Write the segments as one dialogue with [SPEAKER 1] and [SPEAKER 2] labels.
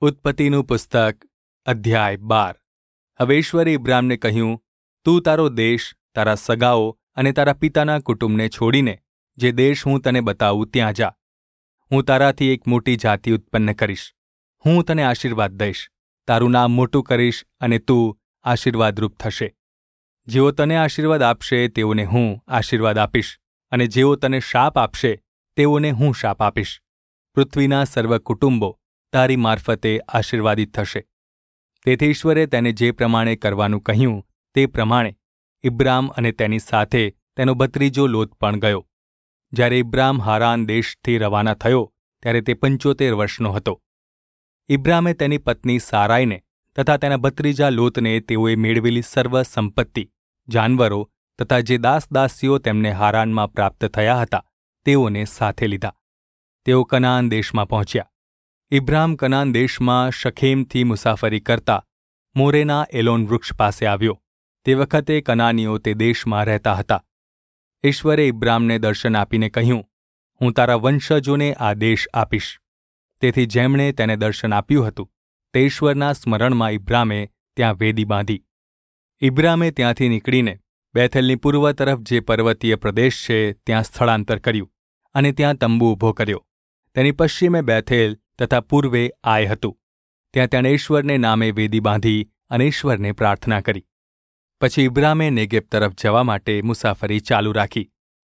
[SPEAKER 1] ઉત્પત્તિનું પુસ્તક અધ્યાય 12। હવે ઈશ્વરે ઇબ્રામને કહ્યું, તું તારો દેશ, તારા સગાઓ અને તારા પિતાના કુટુંબને છોડીને જે દેશ હું તને બતાવું ત્યાં જા। હું તારાથી એક મોટી જાતિ ઉત્પન્ન કરીશ। હું તને આશીર્વાદ દઈશ, તારું નામ મોટું કરીશ અને તું આશીર્વાદરૂપ થશે। જેઓ તને આશીર્વાદ આપશે તેઓને હું આશીર્વાદ આપીશ, અને જેઓ તને શાપ આપશે તેઓને હું શાપ આપીશ। પૃથ્વીના સર્વ કુટુંબો તારી મારફતે આશીર્વાદિત થશે। તેથી ઈશ્વરે તેને જે પ્રમાણે કરવાનું કહ્યું તે પ્રમાણે ઇબ્રામ અને તેની સાથે તેનો ભત્રીજો લોત પણ ગયો। જ્યારે ઇબ્રામ હારાન દેશથી રવાના થયો ત્યારે તે 75 વર્ષનો હતો। ઇબ્રામે તેની પત્ની સારાઈને તથા તેના ભત્રીજા લોતને તેઓએ મેળવેલી સર્વ સંપત્તિ, જાનવરો તથા જે દાસદાસીઓ તેમને હારાનમાં પ્રાપ્ત થયા હતા તેઓને સાથે લીધા। તેઓ કનાન દેશમાં પહોંચ્યા। ઇબ્રામ કનાન દેશમાં શખેમથી મુસાફરી કરતા મોરેના એલોન વૃક્ષ પાસે આવ્યો। તે વખતે કનાનીઓ તે દેશમાં રહેતા હતા। ઈશ્વરે ઇબ્રામને દર્શન આપીને કહ્યું, હું તારા વંશજોને આ દેશ આપીશ। તેથી જેમણે તેને દર્શન આપ્યું હતું તે ઈશ્વરના સ્મરણમાં ઇબ્રામે ત્યાં વેદી બાંધી। ઇબ્રામે ત્યાંથી નીકળીને બેથેલની પૂર્વ તરફ જે પર્વતીય પ્રદેશ છે ત્યાં સ્થળાંતર કર્યું અને ત્યાં તંબુ ઊભો કર્યો। તેની પશ્ચિમે બેથેલ તથા પૂર્વે આય હતું। ત્યાં તેણે ઈશ્વરને નામે વેદી બાંધી અને ઈશ્વરને પ્રાર્થના કરી। પછી ઇબ્રામે નેગેબ તરફ જવા માટે મુસાફરી ચાલુ રાખી।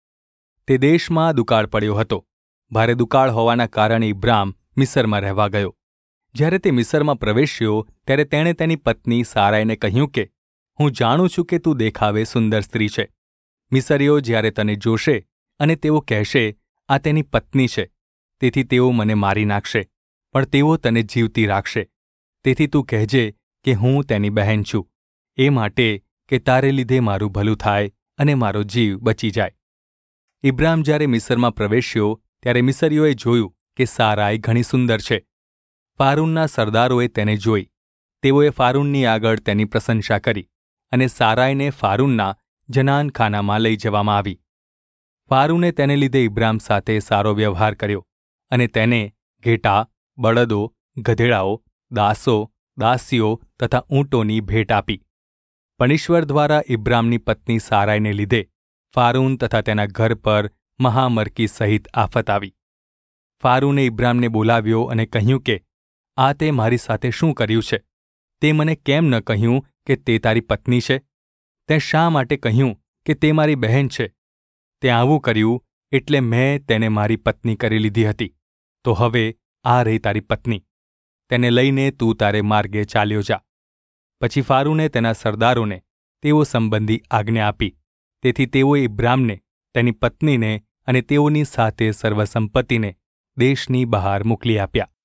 [SPEAKER 1] તે દેશમાં દુકાળ પડ્યો હતો। ભારે દુકાળ હોવાના કારણે ઇબ્રામ મિસરમાં રહેવા ગયો। જ્યારે તે મિસરમાં પ્રવેશ્યો ત્યારે તેણે તેની પત્ની સારાઈને કહ્યું કે, હું જાણું છું કે તું દેખાવે સુંદર સ્ત્રી છે। મિસરીઓ જ્યારે તને જોશે અને તેઓ કહેશે, આ તેની પત્ની છે, તેથી તેઓ મને મારી નાખશે, પણ તેઓ તને જીવતી રાખશે। તેથી તું કહેજે કે હું તેની બહેન છું, એ માટે કે તારે લીધે મારું ભલું થાય અને મારો જીવ બચી જાય। ઇબ્રામ જ્યારે મિસરમાં પ્રવેશ્યો ત્યારે મિસરીઓએ જોયું કે સારાઈ ઘણી સુંદર છે। ફારૂનના સરદારોએ તેને જોઈ। તેઓએ ફારૂનની આગળ તેની પ્રશંસા કરી અને સારાઈને ફારૂનના જનાનખાનામાં લઈ જવામાં આવી। ફારૂને તેને લીધે ઇબ્રામ સાથે સારો વ્યવહાર કર્યો અને તેને ઘેટાં, બળદો, ગધેડાઓ, દાસો, દાસીઓ તથા ઊંટોની ભેટ આપી। પણ ઈશ્વર દ્વારા ઇબ્રામની પત્ની સારાઈને લીધે ફારૂન તથા તેના ઘર પર મહામરકી સહિત આફત આવી। ફારૂને ઇબ્રામને બોલાવ્યો અને કહ્યું કે, આ તે મારી સાથે શું કર્યું છે? તે મને કેમ ન કહ્યું કે તે તારી પત્ની છે? તે શા માટે કહ્યું કે તે મારી બહેન છે? તે આવું કર્યું એટલે મેં તેને મારી પત્ની કરી લીધી હતી। તો હવે આ રહી તારી પત્ની, તેને લઈને તું તારે માર્ગે ચાલ્યો જા। પછી ફારૂને તેના સરદારોને તેઓ સંબંધી આજ્ઞા આપી। તેથી તેઓએ ઇબ્રામને, તેની પત્નીને અને તેઓની સાથે સર્વ સંપત્તિને દેશની બહાર મોકલી આપ્યા।